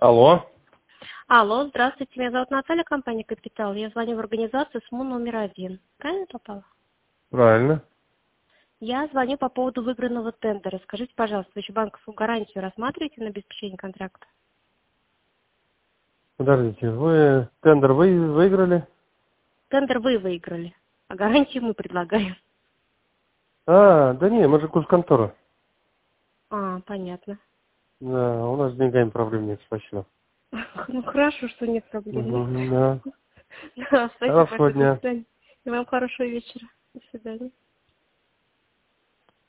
Алло. Алло, здравствуйте, меня зовут Наталья, компания «Капитал». Я звоню в организацию СМУ номер 1. Правильно попала? Правильно. Я звоню по поводу выигранного тендера. Скажите, пожалуйста, вы еще банковскую гарантию рассматриваете на обеспечение контракта? Подождите, вы тендер выиграли? Тендер вы выиграли, а гарантию мы предлагаем. Да не, мы же курсконтора. Понятно. Да, у нас с деньгами проблем нет, спасибо. Ну, хорошо, что нет проблем. Да. Да, спасибо Хорошего большое, до дня. свидания. И вам хорошего вечера. До свидания.